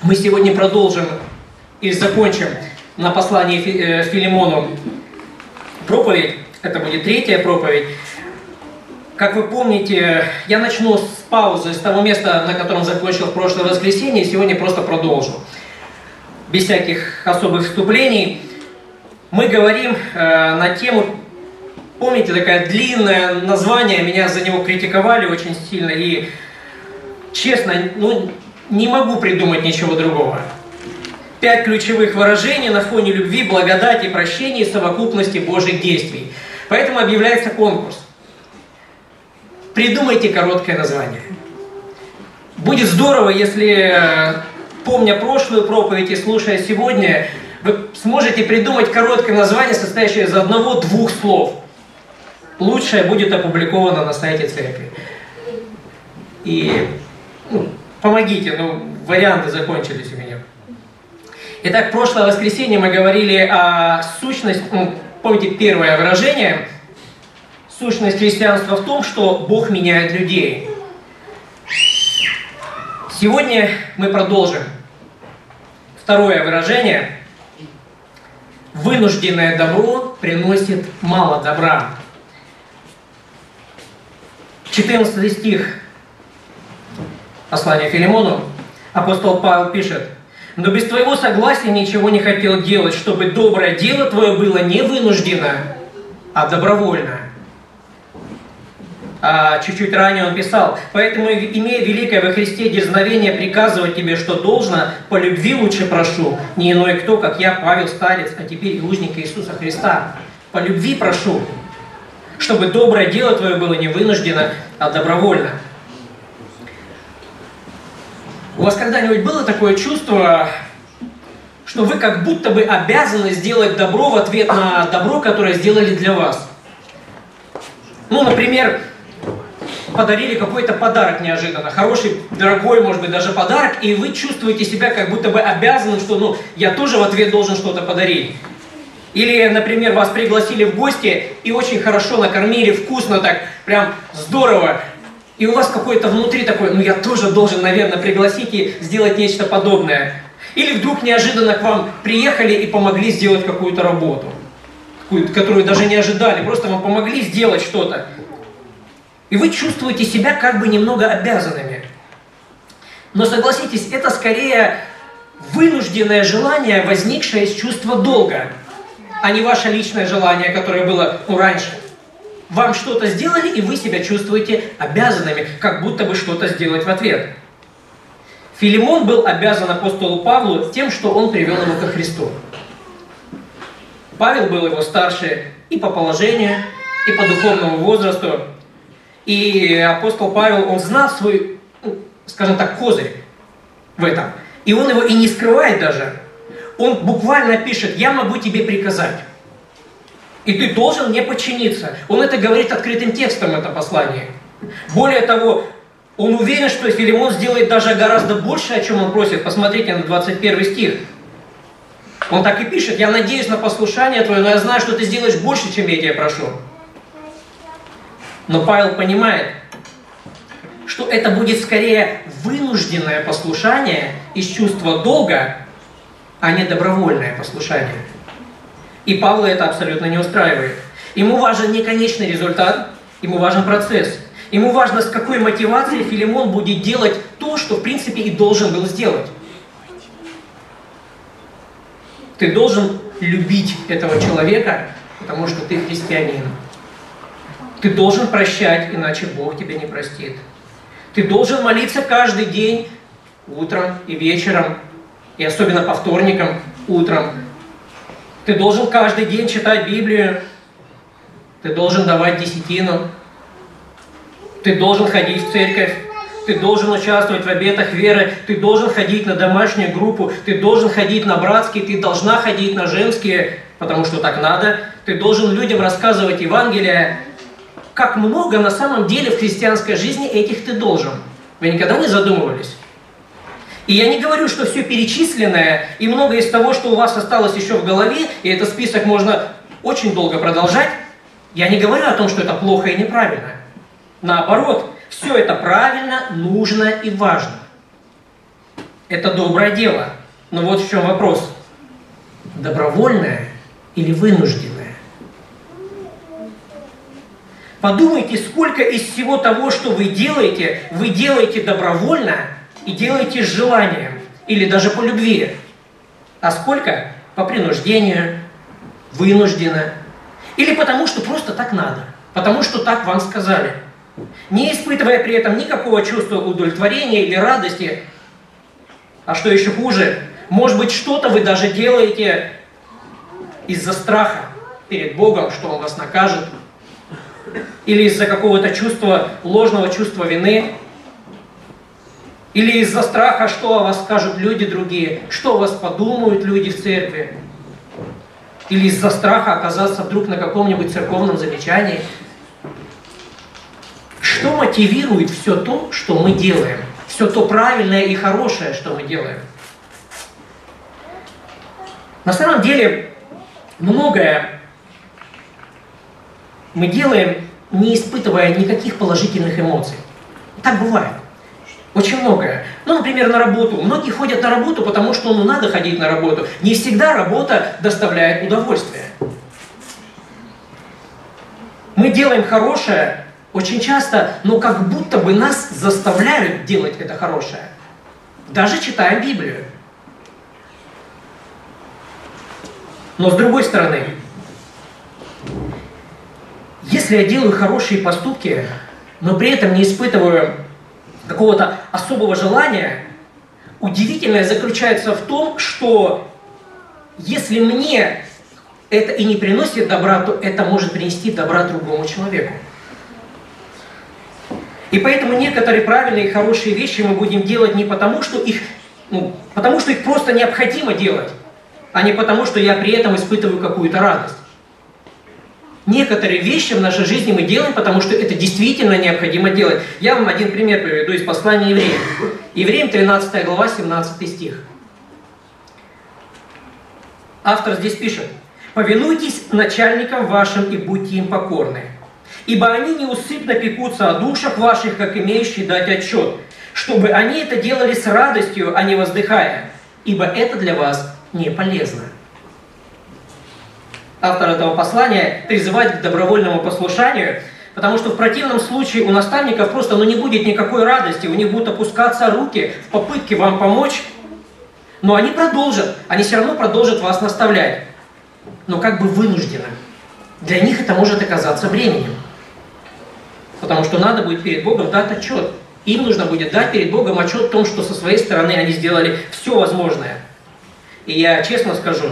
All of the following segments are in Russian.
Мы сегодня продолжим и закончим на послании Филимону проповедь. Это будет третья проповедь. Как вы помните, я начну с паузы, с того места, на котором закончил в прошлое воскресенье, и сегодня просто продолжу. Без всяких особых вступлений. Мы говорим на тему, помните, такое длинное название, меня за него критиковали очень сильно, и честно, не могу придумать ничего другого. 5 ключевых выражений на фоне любви, благодати, прощения и совокупности Божьих действий. Поэтому объявляется конкурс. Придумайте короткое название. Будет здорово, если, помня прошлую проповедь и слушая сегодня, вы сможете придумать короткое название, состоящее из 1-2 слов. Лучшее будет опубликовано на сайте церкви. И помогите, варианты закончились у меня. Итак, в прошлое воскресенье мы говорили о сущности, помните первое выражение, сущность христианства в том, что Бог меняет людей. Сегодня мы продолжим. Второе выражение. Вынужденное добро приносит мало добра. 14 стих послания Филимону. Апостол Павел пишет: «Но без твоего согласия ничего не хотел делать, чтобы доброе дело твое было не вынуждено, а добровольно». А чуть-чуть ранее он писал: «Поэтому, имея великое во Христе дерзновение приказывать тебе, что должно, по любви лучше прошу, не иной кто, как я, Павел, старец, а теперь и узник Иисуса Христа. По любви прошу, чтобы доброе дело твое было не вынуждено, а добровольно». У вас когда-нибудь было такое чувство, что вы как будто бы обязаны сделать добро в ответ на добро, которое сделали для вас? Например, подарили какой-то подарок неожиданно, хороший, дорогой, может быть, даже подарок, и вы чувствуете себя как будто бы обязанным, что я тоже в ответ должен что-то подарить. Или, например, вас пригласили в гости и очень хорошо накормили, вкусно так, прям здорово. И у вас какое-то внутри такое: я тоже должен, наверное, пригласить и сделать нечто подобное. Или вдруг неожиданно к вам приехали и помогли сделать какую-то работу, которую даже не ожидали, просто вам помогли сделать что-то. И вы чувствуете себя как бы немного обязанными. Но согласитесь, это скорее вынужденное желание, возникшее из чувства долга, а не ваше личное желание, которое было раньше. Вам что-то сделали, и вы себя чувствуете обязанными, как будто бы что-то сделать в ответ. Филимон был обязан апостолу Павлу тем, что он привел его ко Христу. Павел был его старше и по положению, и по духовному возрасту. И апостол Павел, он знал свой, скажем так, козырь в этом. И он его и не скрывает даже. Он буквально пишет: «Я могу тебе приказать, и ты должен мне подчиниться». Он это говорит открытым текстом, это послание. Более того, он уверен, что Филимон сделает даже гораздо больше, о чем он просит. Посмотрите на 21 стих. Он так и пишет: «Я надеюсь на послушание твое, но я знаю, что ты сделаешь больше, чем я тебя прошу». Но Павел понимает, что это будет скорее вынужденное послушание из чувства долга, а не добровольное послушание. И Павла это абсолютно не устраивает. Ему важен не конечный результат, ему важен процесс. Ему важно, с какой мотивацией Филимон будет делать то, что в принципе и должен был сделать. Ты должен любить этого человека, потому что ты христианин. Ты должен прощать, иначе Бог тебя не простит. Ты должен молиться каждый день, утром и вечером, и особенно по вторникам утром. Ты должен каждый день читать Библию. Ты должен давать десятину. Ты должен ходить в церковь. Ты должен участвовать в обетах веры. Ты должен ходить на домашнюю группу. Ты должен ходить на братские. Ты должна ходить на женские, потому что так надо. Ты должен людям рассказывать Евангелие. Как много на самом деле в христианской жизни этих ты должен. Вы никогда не задумывались? И я не говорю, что все перечисленное и многое из того, что у вас осталось еще в голове, и этот список можно очень долго продолжать, я не говорю о том, что это плохо и неправильно. Наоборот, все это правильно, нужно и важно. это доброе дело. Но вот в чем вопрос. Добровольное или вынужденное? Подумайте, сколько из всего того, что вы делаете добровольно и делаете с желанием, или даже по любви. А сколько по принуждению, вынужденно, или потому что просто так надо, потому что так вам сказали, не испытывая при этом никакого чувства удовлетворения или радости. А что еще хуже, может быть, что-то вы даже делаете из-за страха перед Богом, что Он вас накажет, или из-за какого-то ложного чувства вины, или из-за страха, что о вас скажут люди другие, что о вас подумают люди в церкви, или из-за страха оказаться вдруг на каком-нибудь церковном замечании. Что мотивирует все то, что мы делаем? Все то правильное и хорошее, что мы делаем? На самом деле, многое мы делаем, не испытывая никаких положительных эмоций. Так бывает. Очень многое. Например, на работу. Многие ходят на работу, потому что надо ходить на работу. Не всегда работа доставляет удовольствие. Мы делаем хорошее очень часто, но как будто бы нас заставляют делать это хорошее. Даже читая Библию. Но с другой стороны, если я делаю хорошие поступки, но при этом не испытываю какого-то особого желания, удивительное заключается в том, что если мне это и не приносит добра, то это может принести добра другому человеку. И поэтому некоторые правильные и хорошие вещи мы будем делать не потому, что их просто необходимо делать, а не потому, что я при этом испытываю какую-то радость. Некоторые вещи в нашей жизни мы делаем, потому что это действительно необходимо делать. Я вам один пример приведу из послания Евреям. Евреям 13 глава, 17 стих. Автор здесь пишет: «Повинуйтесь начальникам вашим и будьте им покорны, ибо они неусыпно пекутся о душах ваших, как имеющие дать отчет, чтобы они это делали с радостью, а не воздыхая, ибо это для вас не полезно». Автор этого послания призывает к добровольному послушанию, потому что в противном случае у наставников просто не будет никакой радости, у них будут опускаться руки в попытке вам помочь, но они все равно продолжат вас наставлять, но как бы вынужденно. Для них это может оказаться бременем, потому что надо будет перед Богом дать отчет. Им нужно будет дать перед Богом отчет о том, что со своей стороны они сделали все возможное. И я честно скажу,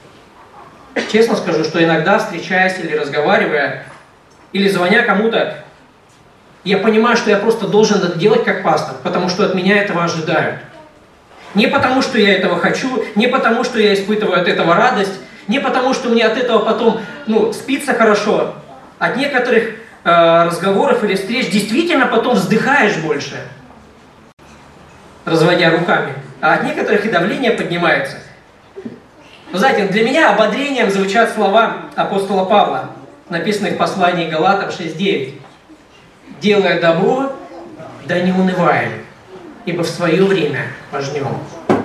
что иногда, встречаясь или разговаривая, или звоня кому-то, я понимаю, что я просто должен это делать как пастор, потому что от меня этого ожидают. Не потому, что я этого хочу, не потому, что я испытываю от этого радость, не потому, что мне от этого потом спится хорошо. От некоторых разговоров или встреч действительно потом вздыхаешь больше, разводя руками, а от некоторых и давление поднимается. Вы знаете, для меня ободрением звучат слова апостола Павла, написанных в послании Галатам 6:9. «Делая добро, да не унываем, ибо в свое время пожнем».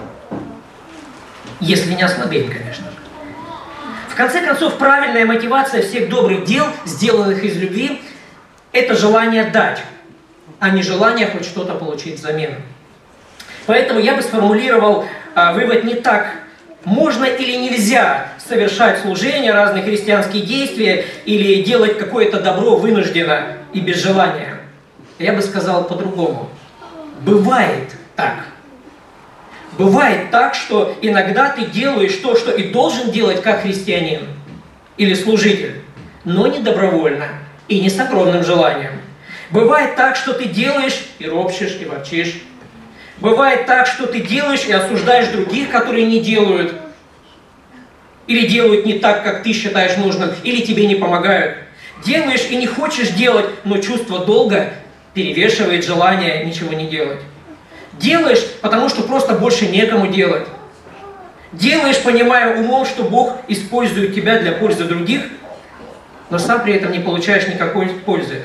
Если не ослабеем, конечно же. В конце концов, правильная мотивация всех добрых дел, сделанных из любви, это желание дать, а не желание хоть что-то получить взамен. Поэтому я бы сформулировал вывод не так: можно или нельзя совершать служение, разные христианские действия или делать какое-то добро вынужденно и без желания. Я бы сказал по-другому. Бывает так. Бывает так, что иногда ты делаешь то, что и должен делать как христианин или служитель, но не добровольно и не с огромным желанием. Бывает так, что ты делаешь и ропщешь, и ворчишь. Бывает так, что ты делаешь и осуждаешь других, которые не делают, или делают не так, как ты считаешь нужным, или тебе не помогают. Делаешь и не хочешь делать, но чувство долга перевешивает желание ничего не делать. Делаешь, потому что просто больше некому делать. Делаешь, понимая умом, что Бог использует тебя для пользы других, но сам при этом не получаешь никакой пользы.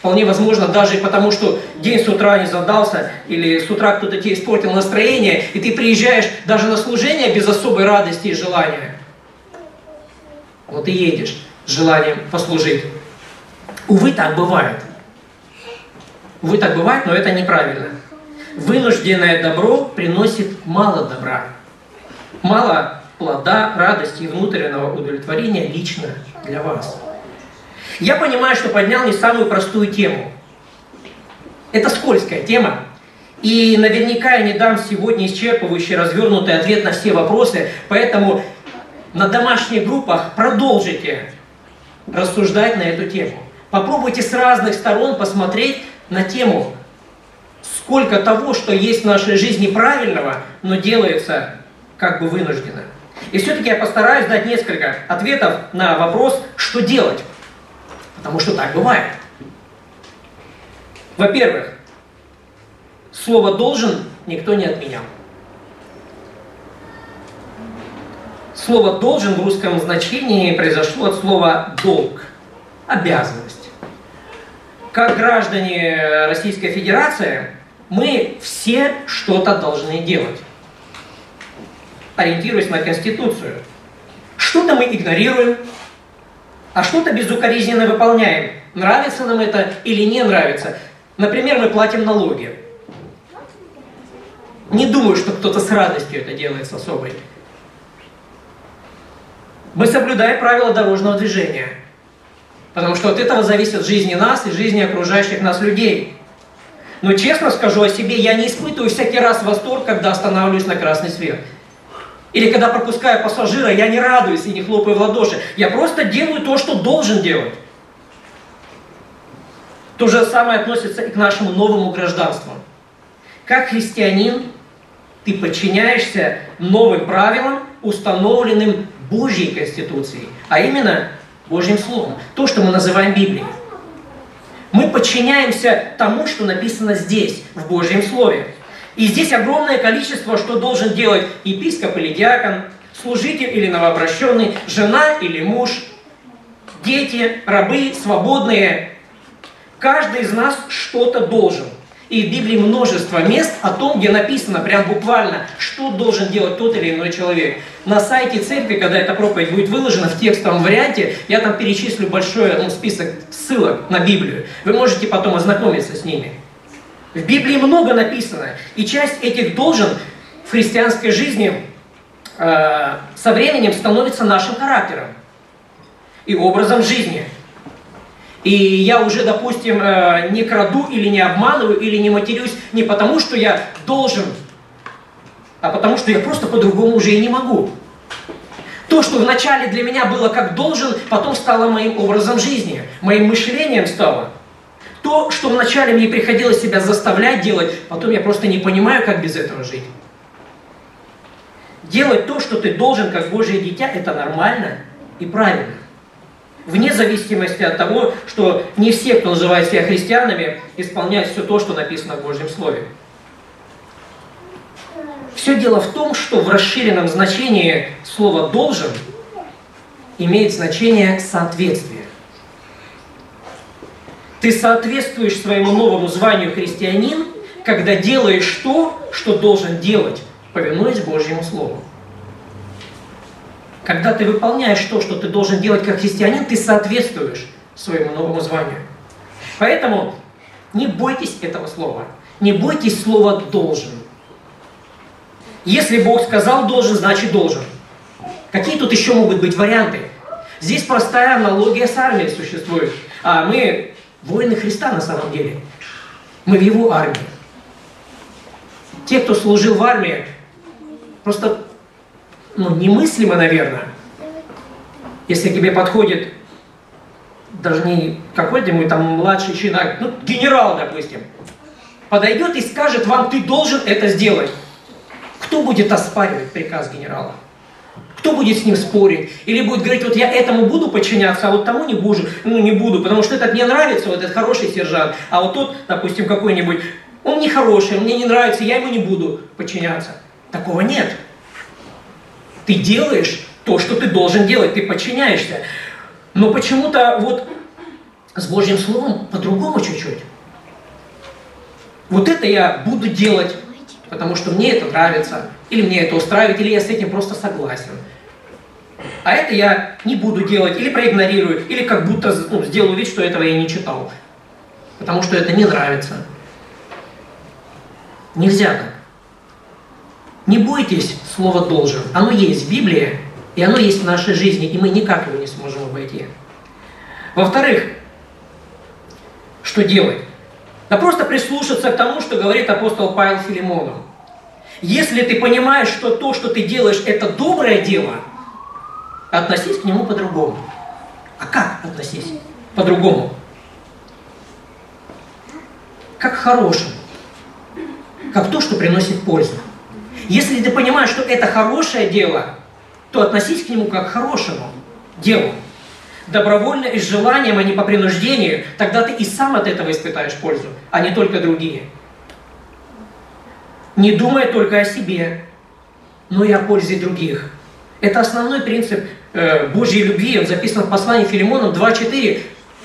Вполне возможно, даже потому, что день с утра не задался, или с утра кто-то тебе испортил настроение, и ты приезжаешь даже на служение без особой радости и желания. Вот и едешь с желанием послужить. Увы, так бывает. Увы, так бывает, но это неправильно. Вынужденное добро приносит мало добра. Мало плода, радости и внутреннего удовлетворения лично для вас. Я понимаю, что поднял не самую простую тему. Это скользкая тема. И наверняка я не дам сегодня исчерпывающий, развернутый ответ на все вопросы. Поэтому на домашних группах продолжите рассуждать на эту тему. Попробуйте с разных сторон посмотреть на тему, сколько того, что есть в нашей жизни правильного, но делается как бы вынужденно. И все-таки я постараюсь дать несколько ответов на вопрос, что делать. Потому что так бывает. Во-первых, слово «должен» никто не отменял. Слово «должен» в русском значении произошло от слова «долг» – обязанность. Как граждане Российской Федерации мы все что-то должны делать, ориентируясь на Конституцию. Что-то мы игнорируем, а что-то безукоризненно выполняем. Нравится нам это или не нравится. Например, мы платим налоги. Не думаю, что кто-то с радостью это делает с особой. Мы соблюдаем правила дорожного движения. Потому что от этого зависит жизнь нас и жизнь окружающих нас людей. Но честно скажу о себе, я не испытываю всякий раз восторг, когда останавливаюсь на красный свет. Или когда пропускаю пассажира, я не радуюсь и не хлопаю в ладоши. Я просто делаю то, что должен делать. То же самое относится и к нашему новому гражданству. Как христианин, ты подчиняешься новым правилам, установленным Божьей Конституцией, а именно Божьим Словом. То, что мы называем Библией. Мы подчиняемся тому, что написано здесь, в Божьем Слове. И здесь огромное количество, что должен делать епископ или диакон, служитель или новообращенный, жена или муж, дети, рабы, свободные. Каждый из нас что-то должен. И в Библии множество мест о том, где написано прям буквально, что должен делать тот или иной человек. На сайте церкви, когда эта проповедь будет выложена в текстовом варианте, я там перечислю большой список ссылок на Библию. Вы можете потом ознакомиться с ними. В Библии много написано, и часть этих должен в христианской жизни со временем становится нашим характером и образом жизни. И я уже, допустим, не краду или не обманываю, или не матерюсь не потому, что я должен, а потому, что я просто по-другому уже и не могу. То, что вначале для меня было как должен, потом стало моим образом жизни, моим мышлением стало. То, что вначале мне приходилось себя заставлять делать, потом я просто не понимаю, как без этого жить. Делать то, что ты должен, как Божье дитя, это нормально и правильно. Вне зависимости от того, что не все, кто называет себя христианами, исполняют все то, что написано в Божьем Слове. Все дело в том, что в расширенном значении слово «должен» имеет значение «соответствие». Ты соответствуешь своему новому званию христианин, когда делаешь то, что должен делать, повинуясь Божьему Слову. Когда ты выполняешь то, что ты должен делать как христианин, ты соответствуешь своему новому званию. Поэтому не бойтесь этого слова. Не бойтесь слова «должен». Если Бог сказал «должен», значит «должен». Какие тут еще могут быть варианты? Здесь простая аналогия с армией существует. А мы воины Христа на самом деле. Мы в Его армии. Те, кто служил в армии, просто немыслимо, наверное, если к тебе подходит даже не какой-нибудь там младший чиновник, генерал, допустим, подойдет и скажет вам, ты должен это сделать. Кто будет оспаривать приказ генерала? Кто будет с ним спорить? Или будет говорить, вот я этому буду подчиняться, а вот тому не буду, потому что этот мне нравится, вот этот хороший сержант, а вот тот, допустим, какой-нибудь, он нехороший, мне не нравится, я ему не буду подчиняться. Такого нет. Ты делаешь то, что ты должен делать, ты подчиняешься. Но почему-то вот с Божьим Словом по-другому чуть-чуть. Вот это я буду делать, потому что мне это нравится, или мне это устраивает, или я с этим просто согласен. А это я не буду делать, или проигнорирую, или как будто сделаю вид, что этого я не читал, потому что это не нравится. Нельзя так. Не бойтесь слова «должен». Оно есть в Библии, и оно есть в нашей жизни, и мы никак его не сможем обойти. Во-вторых, что делать? Да просто прислушаться к тому, что говорит апостол Павел Филимону. Если ты понимаешь, что то, что ты делаешь, это доброе дело, относись к нему по-другому. А как относись по-другому? Как к хорошему. Как то, что приносит пользу. Если ты понимаешь, что это хорошее дело, то относись к нему как к хорошему делу. Добровольно и с желанием, а не по принуждению, тогда ты и сам от этого испытаешь пользу, а не только другие. Не думай только о себе, но и о пользе других. Это основной принцип Божьей любви, он записан в послании Филимону 2:4.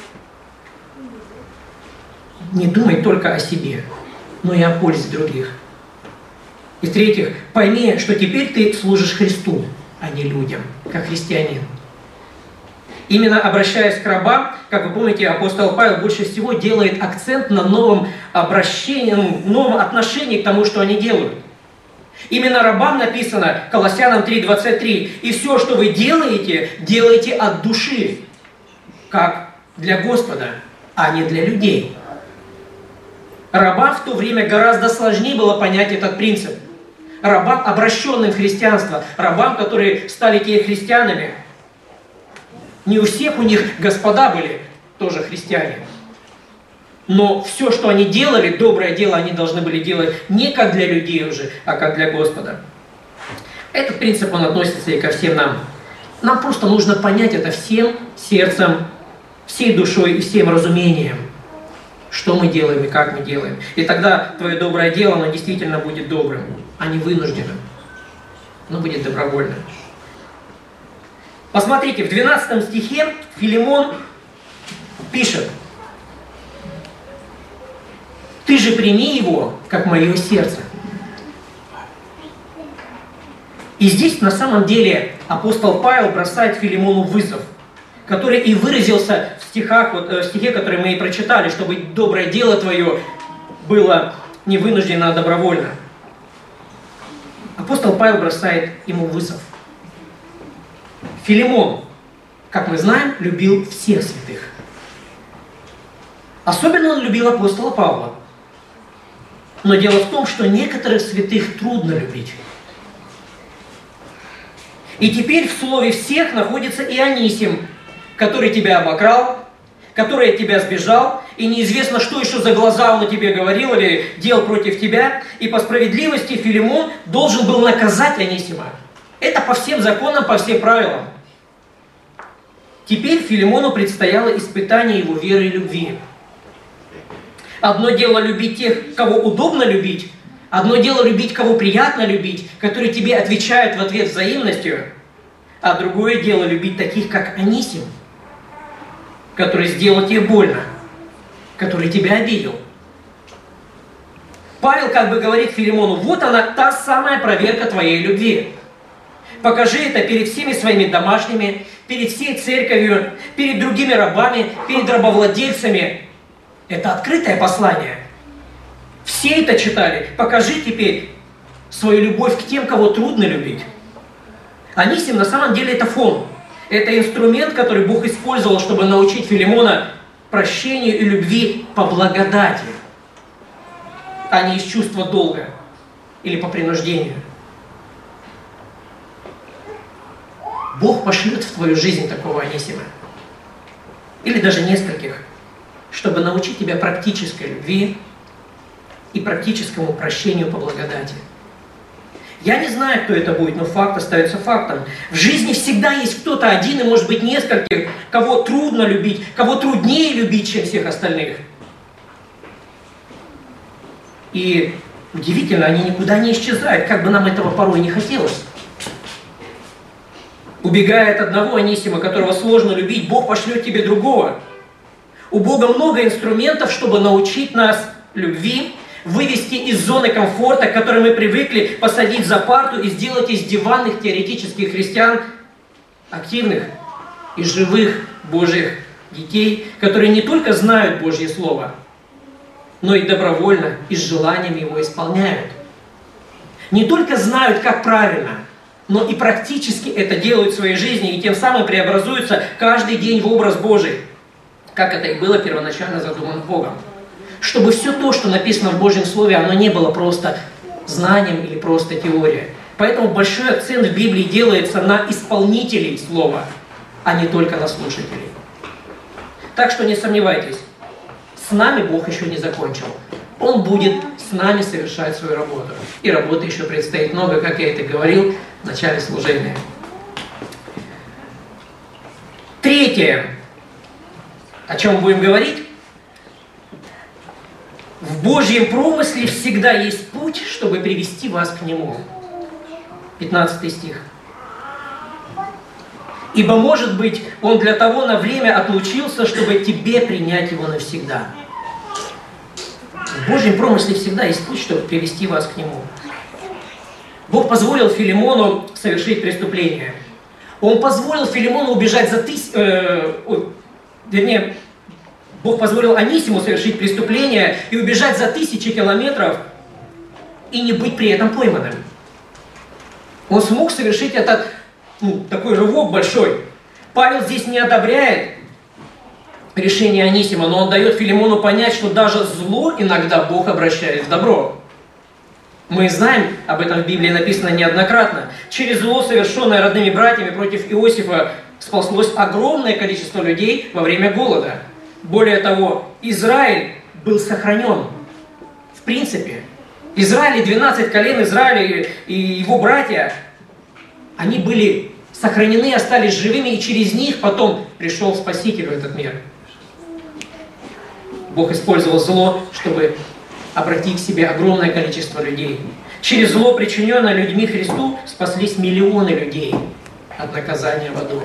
Не думай только о себе, но и о пользе других. И в-третьих, пойми, что теперь ты служишь Христу, а не людям, как христианин. Именно обращаясь к рабам, как вы помните, апостол Павел больше всего делает акцент на новом обращении, новом отношении к тому, что они делают. Именно рабам написано, Колоссянам 3:23, «И все, что вы делаете, делайте от души, как для Господа, а не для людей». Рабам в то время гораздо сложнее было понять этот принцип. Рабам, обращенным в христианство, рабам, которые стали те христианами. Не у всех у них господа были тоже христиане. Но все, что они делали, доброе дело они должны были делать не как для людей уже, а как для Господа. Этот принцип, он относится и ко всем нам. Нам просто нужно понять это всем сердцем, всей душой и всем разумением, что мы делаем и как мы делаем. И тогда твое доброе дело, оно действительно будет добрым, а не вынужденным. Оно будет добровольным. Посмотрите, в 12 стихе Филимон пишет: «Ты же прими его, как мое сердце». И здесь на самом деле апостол Павел бросает Филимону вызов, который и выразился в стихе, который мы и прочитали, чтобы доброе дело твое было не вынужденно, а добровольно. Апостол Павел бросает ему вызов. Филимон, как мы знаем, любил всех святых. Особенно он любил апостола Павла. Но дело в том, что некоторых святых трудно любить. И теперь в слове «всех» находится и Анисим, который тебя обокрал, который от тебя сбежал, и неизвестно, что еще за глаза он о тебе говорил или делал против тебя. И по справедливости Филимон должен был наказать Анисима. Это по всем законам, по всем правилам. Теперь Филимону предстояло испытание его веры и любви. Одно дело любить тех, кого удобно любить, одно дело любить, кого приятно любить, которые тебе отвечают в ответ взаимностью, а другое дело любить таких, как Анисим, который сделал тебе больно, который тебя обидел. Павел как бы говорит Филимону: вот она, та самая проверка твоей любви. Покажи это перед всеми своими домашними, перед всей церковью, перед другими рабами, перед рабовладельцами. Это открытое послание. Все это читали. Покажи теперь свою любовь к тем, кого трудно любить. Анисим на самом деле это фон. Это инструмент, который Бог использовал, чтобы научить Филимона прощению и любви по благодати, а не из чувства долга или по принуждению. Бог пошлет в твою жизнь такого Анисима, или даже нескольких, чтобы научить тебя практической любви и практическому прощению по благодати. Я не знаю, кто это будет, но факт остается фактом. В жизни всегда есть кто-то один, и может быть нескольких, кого трудно любить, кого труднее любить, чем всех остальных. И удивительно, они никуда не исчезают, как бы нам этого порой не хотелось. Убегая от одного Анисима, которого сложно любить, Бог пошлет тебе другого. У Бога много инструментов, чтобы научить нас любви, вывести из зоны комфорта, к которой мы привыкли, посадить за парту и сделать из диванных теоретических христиан активных и живых Божьих детей, которые не только знают Божье Слово, но и добровольно и с желанием его исполняют. Не только знают, как правильно, но и практически это делают в своей жизни, и тем самым преобразуются каждый день в образ Божий, как это и было первоначально задумано Богом. Чтобы все то, что написано в Божьем Слове, оно не было просто знанием или просто теорией. Поэтому большой акцент в Библии делается на исполнителей Слова, а не только на слушателей. Так что не сомневайтесь, с нами Бог еще не закончил. Он будет с нами совершать свою работу. И работы еще предстоит много, как я это говорил в начале служения. Третье, о чем мы будем говорить. В Божьем промысле всегда есть путь, чтобы привести вас к Нему. 15 стих. «Ибо, может быть, Он для того на время отлучился, чтобы тебе принять Его навсегда». В Божьем промысле всегда есть путь, чтобы привести вас к Нему. Бог позволил Филимону совершить преступление. Он позволил Филимону убежать за Бог позволил Анисиму совершить преступление и убежать за 1000 километров и не быть при этом пойманным. Он смог совершить этот такой рывок большой. Павел здесь не одобряет решение Анисима, но он дает Филимону понять, что даже зло иногда Бог обращает в добро. Мы знаем, об этом в Библии написано неоднократно. Через зло, совершенное родными братьями против Иосифа, спаслось огромное количество людей во время голода. Более того, Израиль был сохранен. В принципе, Израиль и 12 колен Израиля и его братья, они были сохранены, остались живыми, и через них потом пришел Спаситель в этот мир. Бог использовал зло, чтобы обратить к себе огромное количество людей. Через зло, причиненное людьми Христу, спаслись миллионы людей от наказания в аду.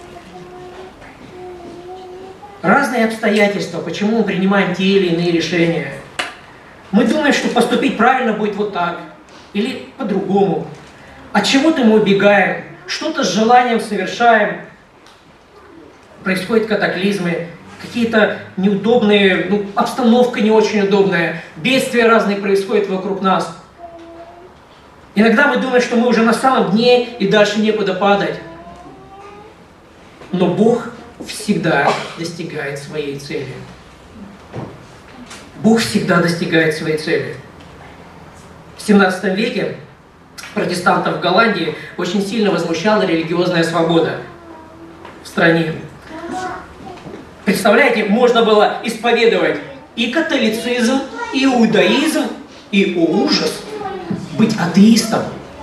Разные обстоятельства, почему мы принимаем те или иные решения. Мы думаем, что поступить правильно будет вот так, или по-другому. От чего-то мы убегаем, что-то с желанием совершаем. Происходят катаклизмы, какие-то неудобные, обстановка не очень удобная, бедствия разные происходят вокруг нас. Иногда мы думаем, что мы уже на самом дне и дальше некуда падать. Но Бог всегда достигает своей цели. Бог всегда достигает своей цели. В 17 веке протестантов в Голландии очень сильно возмущала религиозная свобода в стране. Представляете, можно было исповедовать и католицизм, и иудаизм, и, о ужас, быть атеистом.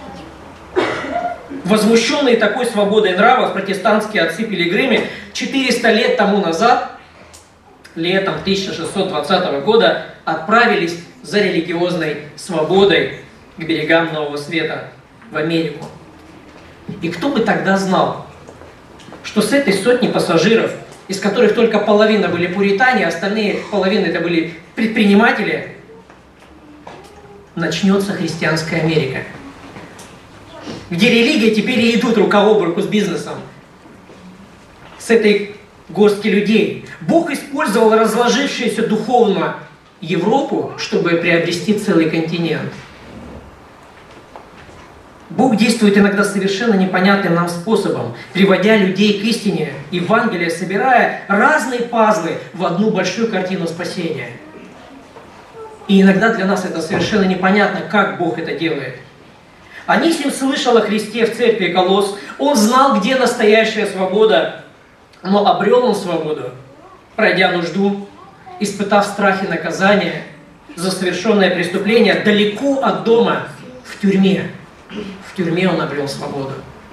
Возмущенные такой свободой нравов, протестантские отцы-пилигримы 400 лет тому назад, летом 1620 года, отправились за религиозной свободой к берегам Нового Света, в Америку. И кто бы тогда знал, что с этой сотни пассажиров, из которых только половина были пуритане, а остальные половины это были предприниматели, начнется христианская Америка, где религия теперь и идут рука об руку с бизнесом. С этой горстки людей. Бог использовал разложившуюся духовно Европу, чтобы приобрести целый континент. Бог действует иногда совершенно непонятным нам способом, приводя людей к истине, Евангелие, собирая разные пазлы в одну большую картину спасения. И иногда для нас это совершенно непонятно, как Бог это делает. Анисим слышал о Христе в церкви Колосс, он знал, где настоящая свобода, но обрел он свободу, пройдя нужду, испытав страх и наказание за совершенное преступление далеко от дома, в тюрьме. В тюрьме он обрел свободу.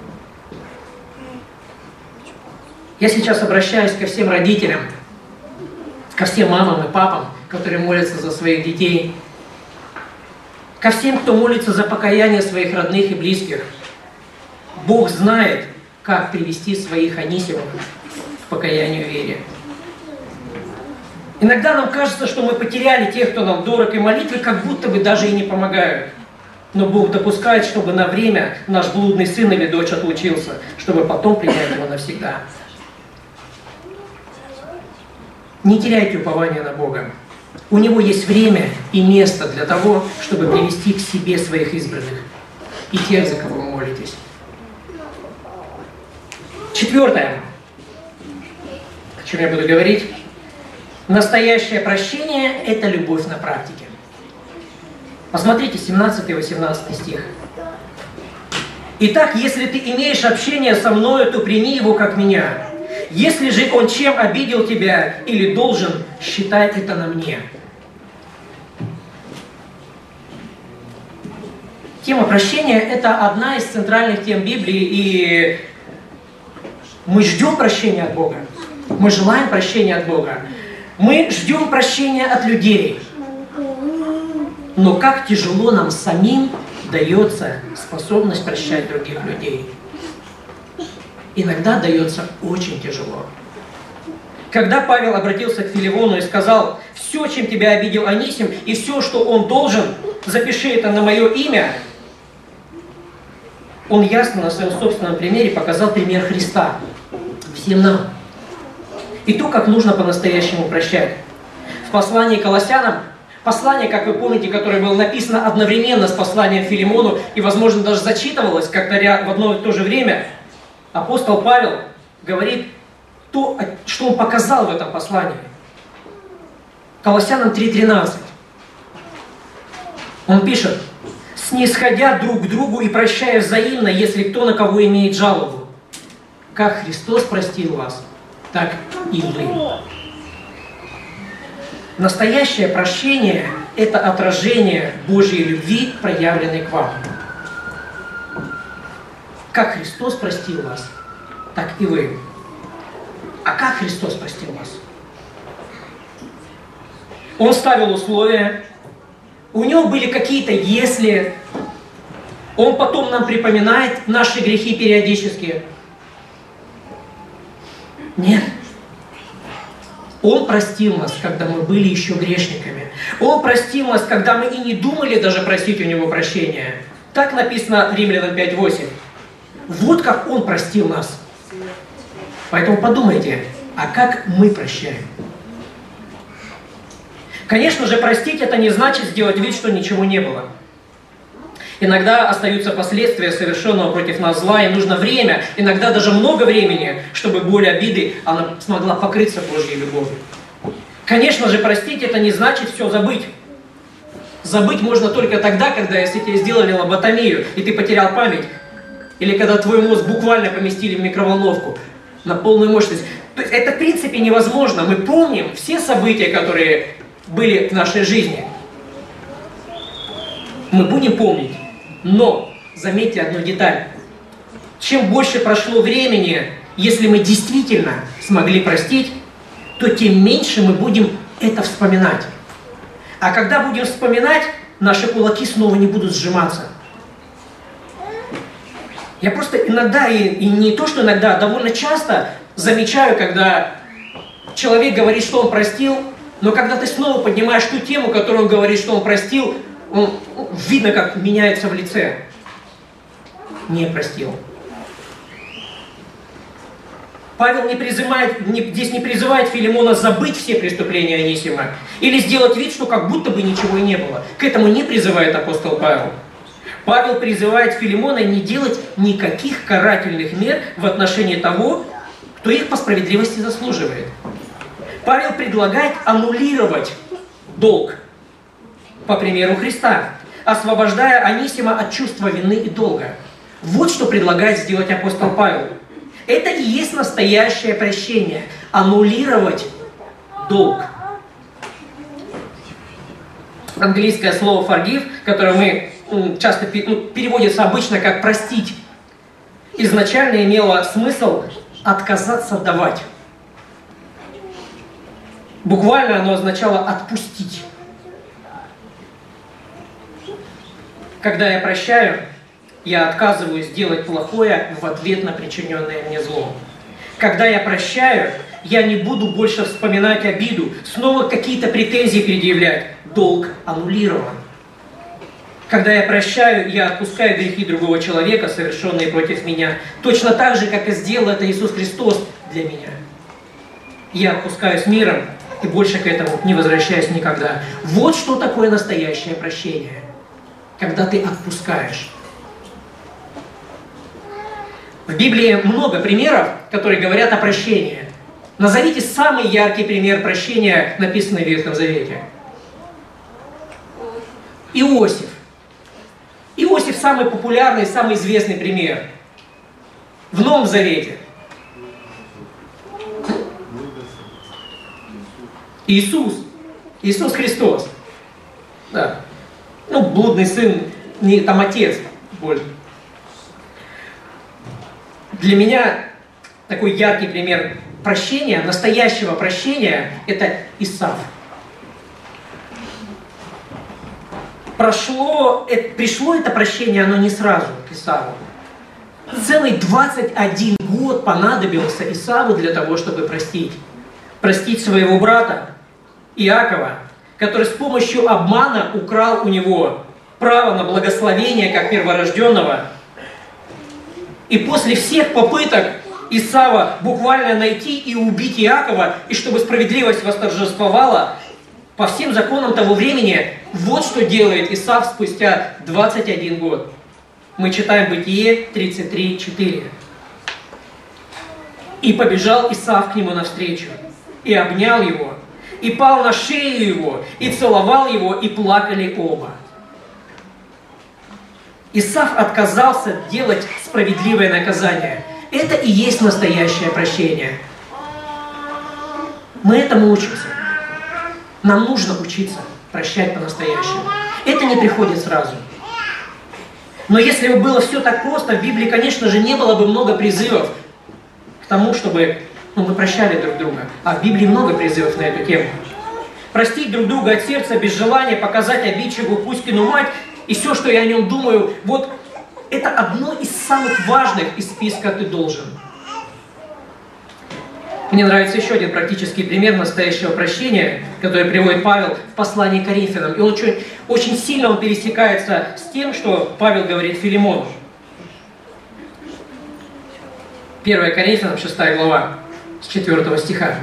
Я сейчас обращаюсь ко всем родителям, ко всем мамам и папам, которые молятся за своих детей, ко всем, кто молится за покаяние своих родных и близких. Бог знает, как привести своих Анисимов к покаянию в вере. Иногда нам кажется, что мы потеряли тех, кто нам дорог, и молитвы как будто бы даже и не помогают. Но Бог допускает, чтобы на время наш блудный сын или дочь отлучился, чтобы потом принять его навсегда. Не теряйте упования на Бога. У Него есть время и место для того, чтобы привести к себе своих избранных и тех, за кого вы молитесь. Четвертое, о чем я буду говорить. Настоящее прощение – это любовь на практике. Посмотрите 17 и 18 стих. «Итак, если ты имеешь общение со мною, то прими его как меня. Если же он чем обидел тебя или должен, считай это на мне». Тема прощения – это одна из центральных тем Библии, и мы ждем прощения от Бога. Мы желаем прощения от Бога. Мы ждем прощения от людей. Но как тяжело нам самим дается способность прощать других людей. Иногда дается очень тяжело. Когда Павел обратился к Филимону и сказал: «Все, чем тебя обидел Анисим, и все, что он должен, запиши это на мое имя», он ясно на своем собственном примере показал пример Христа всем нам. И то, как нужно по-настоящему прощать. В послании к Колоссянам, послание, как вы помните, которое было написано одновременно с посланием Филимону и, возможно, даже зачитывалось как-то в одно и то же время, апостол Павел говорит то, что он показал в этом послании. Колоссянам 3:13. Он пишет: «Снисходя друг к другу и прощая взаимно, если кто на кого имеет жалобу. Как Христос простил вас, так и вы». Настоящее прощение – это отражение Божьей любви, проявленной к вам. Как Христос простил вас, так и вы. А как Христос простил вас? Он ставил условия, у него были какие-то «если», он потом нам припоминает наши грехи периодически. Нет. Он простил нас, когда мы были еще грешниками. Он простил нас, когда мы и не думали даже просить у Него прощения. Так написано в Римлянам 5:8. Вот как Он простил нас. Поэтому подумайте, а как мы прощаем? Конечно же, простить это не значит сделать вид, что ничего не было. Иногда остаются последствия совершенного против нас зла, и нужно время, иногда даже много времени, чтобы боль обиды, она смогла покрыться Божьей любовью. Конечно же, простить это не значит все забыть. Забыть можно только тогда, когда, если тебе сделали лоботомию, и ты потерял память, или когда твой мозг буквально поместили в микроволновку на полную мощность. То есть это в принципе невозможно. Мы помним все события, которые были в нашей жизни. Мы будем помнить. Но, заметьте одну деталь. Чем больше прошло времени, если мы действительно смогли простить, то тем меньше мы будем это вспоминать. А когда будем вспоминать, наши кулаки снова не будут сжиматься. Я просто иногда, и не то что иногда, а довольно часто замечаю, когда человек говорит, что он простил, но когда ты снова поднимаешь ту тему, которую он говорит, что он простил, видно, как меняется в лице. Не простил. Павел здесь не призывает Филимона забыть все преступления Анисима или сделать вид, что как будто бы ничего и не было. К этому не призывает апостол Павел. Павел призывает Филимона не делать никаких карательных мер в отношении того, кто их по справедливости заслуживает. Павел предлагает аннулировать долг, по примеру Христа, освобождая Анисима от чувства вины и долга. Вот что предлагает сделать апостол Павел. Это и есть настоящее прощение. Аннулировать долг. Английское слово forgive, которое мы часто переводится обычно как простить, изначально имело смысл отказаться давать. Буквально оно означало отпустить. Когда я прощаю, я отказываюсь делать плохое в ответ на причиненное мне зло. Когда я прощаю, я не буду больше вспоминать обиду, снова какие-то претензии предъявлять. Долг аннулирован. Когда я прощаю, я отпускаю грехи другого человека, совершенные против меня, точно так же, как и сделал это Иисус Христос для меня. Я отпускаю с миром и больше к этому не возвращаюсь никогда. Вот что такое настоящее прощение. Когда ты отпускаешь. В Библии много примеров, которые говорят о прощении. Назовите самый яркий пример прощения, написанный в Ветхом Завете. Иосиф. Иосиф самый популярный, самый известный пример. В Новом Завете. Иисус Христос. Да. Ну, блудный сын, не там отец больше. Для меня такой яркий пример прощения, настоящего прощения, это Исав. Пришло это прощение, оно не сразу к Исаву. Целый 21 год понадобился Исаву для того, чтобы простить. Простить своего брата Иакова, который с помощью обмана украл у него право на благословение как перворожденного. И после всех попыток Исава буквально найти и убить Иакова, и чтобы справедливость восторжествовала, по всем законам того времени, вот что делает Исав спустя 21 год. Мы читаем Бытие 33:4. «И побежал Исав к нему навстречу, и обнял его, и пал на шею его, и целовал его, и плакали оба». Исав отказался делать справедливое наказание. Это и есть настоящее прощение. Мы этому учимся. Нам нужно учиться прощать по-настоящему. Это не приходит сразу. Но если бы было все так просто, в Библии, конечно же, не было бы много призывов к тому, чтобы мы прощали друг друга. А в Библии много призывов на эту тему. Простить друг друга от сердца, без желания показать обидчику Кузькину мать, и все, что я о нем думаю, вот это одно из самых важных из списка «ты должен». Мне нравится еще один практический пример настоящего прощения, который приводит Павел в послании к Коринфянам. И он очень сильно пересекается с тем, что Павел говорит Филимону. 1 Коринфянам, 6 глава, с 4 стиха.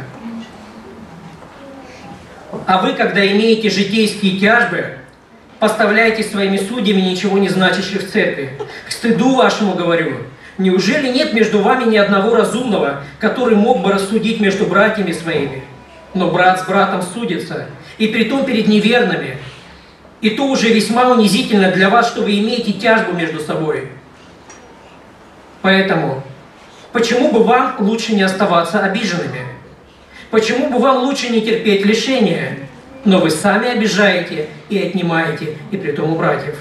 «А вы, когда имеете житейские тяжбы, поставляйте своими судьями ничего не значащих в церкви. К стыду вашему говорю, неужели нет между вами ни одного разумного, который мог бы рассудить между братьями своими? Но брат с братом судится, и притом перед неверными. И то уже весьма унизительно для вас, что вы имеете тяжбу между собой. Поэтому, почему бы вам лучше не оставаться обиженными? Почему бы вам лучше не терпеть лишения? Но вы сами обижаете и отнимаете, и притом у братьев».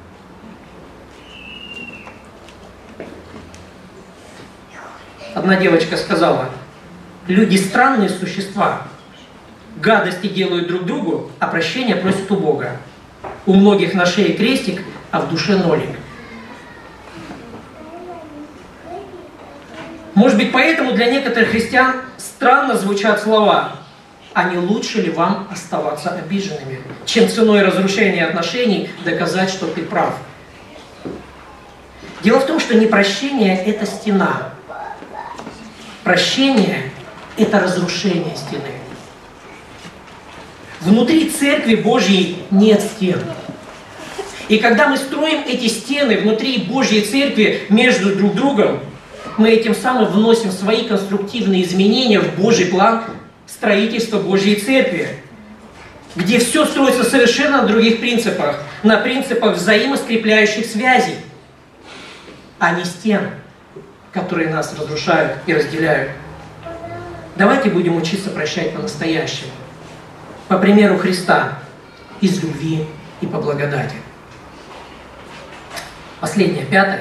Одна девочка сказала: люди странные существа. Гадости делают друг другу, а прощения просят у Бога. У многих на шее крестик, а в душе нолик. Может быть, поэтому для некоторых христиан странно звучат слова: а не лучше ли вам оставаться обиженными, чем ценой разрушения отношений доказать, что ты прав? Дело в том, что непрощение – это стена. Прощение – это разрушение стены. Внутри Церкви Божьей нет стен. И когда мы строим эти стены внутри Божьей Церкви между друг другом, мы этим самым вносим свои конструктивные изменения в Божий план строительства Божьей Церкви, где все строится совершенно на других принципах, на принципах взаимоскрепляющих связей, а не стен, которые нас разрушают и разделяют. Давайте будем учиться прощать по-настоящему, по примеру Христа, из любви и по благодати. Последнее, 5,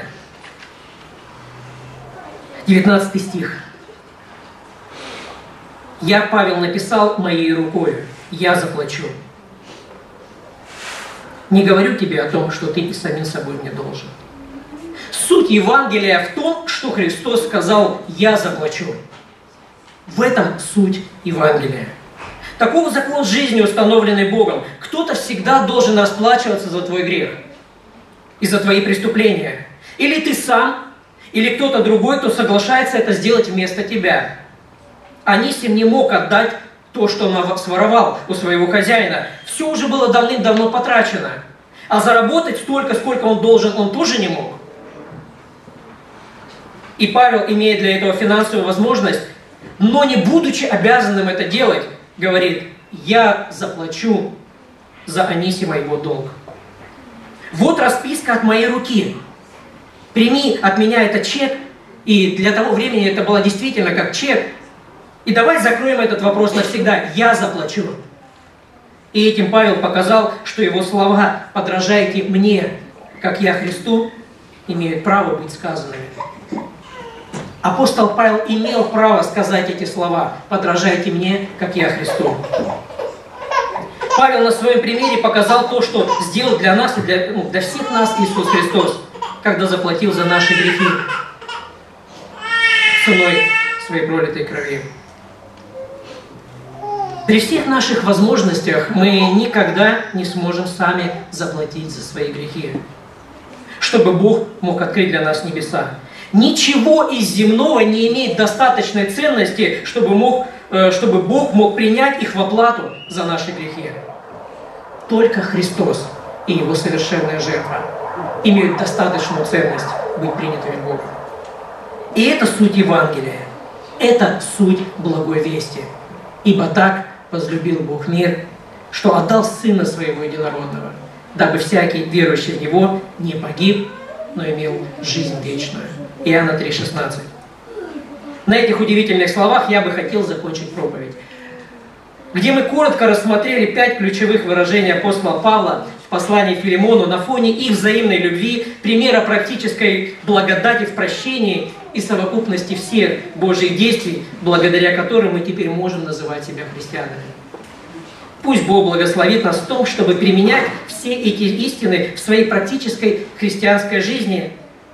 19 стих. «Я, Павел, написал моей рукой, я заплачу. Не говорю тебе о том, что ты и самим собой мне должен». Суть Евангелия в том, что Христос сказал: «Я заплачу». В этом суть Евангелия. Таков закон жизни, установленный Богом. Кто-то всегда должен расплачиваться за твой грех и за твои преступления. Или ты сам, или кто-то другой, кто соглашается это сделать вместо тебя. Анисим не мог отдать то, что он своровал у своего хозяина. Все уже было давным-давно потрачено. А заработать столько, сколько он должен, он тоже не мог. И Павел, имея для этого финансовую возможность, но не будучи обязанным это делать, говорит: я заплачу за Анисима его долг. Вот расписка от моей руки. Прими от меня этот чек. И для того времени это было действительно как чек. И давай закроем этот вопрос навсегда. Я заплачу. И этим Павел показал, что его слова «подражайте мне, как я Христу» имеют право быть сказанными. Апостол Павел имел право сказать эти слова «подражайте мне, как я Христу». Павел на своем примере показал то, что сделал для нас и для всех нас Иисус Христос, когда заплатил за наши грехи ценой своей пролитой крови. При всех наших возможностях мы никогда не сможем сами заплатить за свои грехи, чтобы Бог мог открыть для нас небеса. Ничего из земного не имеет достаточной ценности, чтобы Бог мог принять их в оплату за наши грехи. Только Христос и Его совершенная жертва имеют достаточную ценность быть принятыми Богом. И это суть Евангелия. Это суть благой вести. Ибо так возлюбил Бог мир, что отдал Сына Своего Единородного, дабы всякий, верующий в Него, не погиб, но имел жизнь вечную. Иоанна 3,16. На этих удивительных словах я бы хотел закончить проповедь, где мы коротко рассмотрели 5 ключевых выражений апостола Павла в послании Филимону на фоне их взаимной любви, примера практической благодати в прощении и совокупности всех Божьих действий, благодаря которым мы теперь можем называть себя христианами. Пусть Бог благословит нас в том, чтобы применять все эти истины в своей практической христианской жизни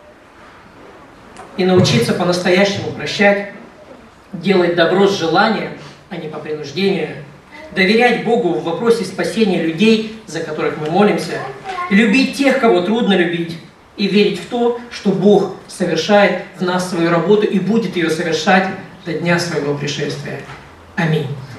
и научиться по-настоящему прощать, делать добро с желанием, а не по принуждению, доверять Богу в вопросе спасения людей, за которых мы молимся, любить тех, кого трудно любить, и верить в то, что Бог совершает в нас свою работу и будет ее совершать до дня своего пришествия. Аминь.